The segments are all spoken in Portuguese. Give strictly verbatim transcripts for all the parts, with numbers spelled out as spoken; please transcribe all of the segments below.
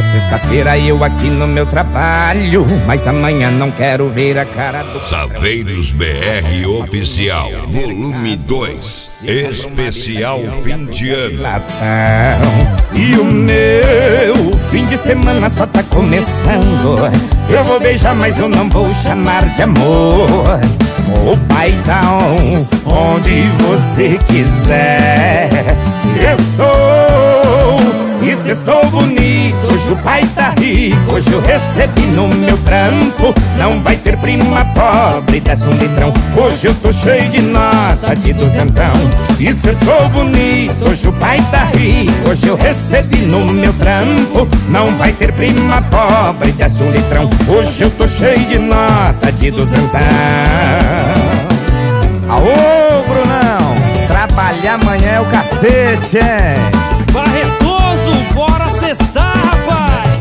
sexta-feira eu aqui no meu trabalho, mas amanhã não quero ver a cara do Saveiros B R Oficial, volume dois, especial fim de ano. E o meu fim de semana só tá começando. Eu vou beijar, mas eu não vou chamar de amor. O paizão, onde você quiser. Se estou, e se estou bonito, hoje o pai tá rico, hoje eu recebi no meu trampo. Não vai ter prima pobre, desce um litrão. Hoje eu tô cheio de nota de duzentão. E se estou bonito, hoje o pai tá rico, hoje eu recebi no meu trampo. Não vai ter prima pobre, desce um litrão. Hoje eu tô cheio de nota de duzentão. Aô, Brunão, trabalhar amanhã é o cacete, hein? Barretoso, bora sextar, rapaz!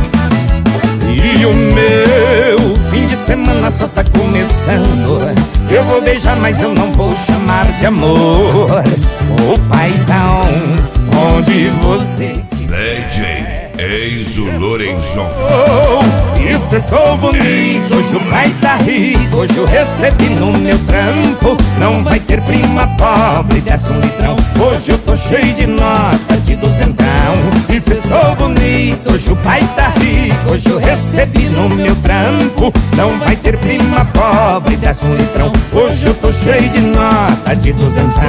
E o meu fim de semana só tá começando. Eu vou beijar, mas eu não vou chamar de amor. O paizão, onde você D J Eizo Lorenzon. oh, isso, estou bonito, hoje o pai tá rico, hoje eu recebi no meu trampo. Não vai ter prima pobre, desce um litrão. Hoje eu tô cheio de nota de duzentão. Isso, estou bonito, hoje o pai tá rico, hoje eu recebi no meu trampo. Não vai ter prima pobre, desce um litrão. Hoje eu tô cheio de nota de duzentão.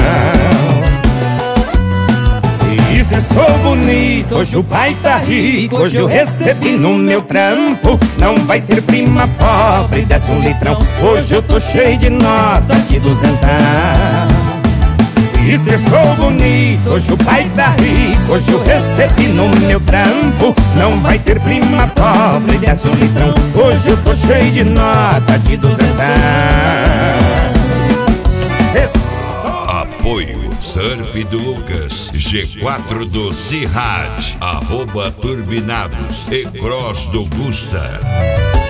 E se estou bonito, hoje o pai tá rico, hoje eu recebi no meu trampo. Não vai ter prima pobre, desce um litrão. Hoje eu tô cheio de nota de duzentão. E se estou bonito, hoje o pai tá rico, hoje eu recebi no meu trampo. Não vai ter prima pobre, desce um litrão. Hoje eu tô cheio de nota de duzentão. Apoio Surf do Lucas, G quatro do Cirrad, arroba Turbinados e Cross do Gusta.